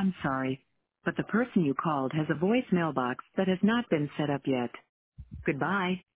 I'm sorry, but the person you called has a voicemail box that has not been set up yet. Goodbye.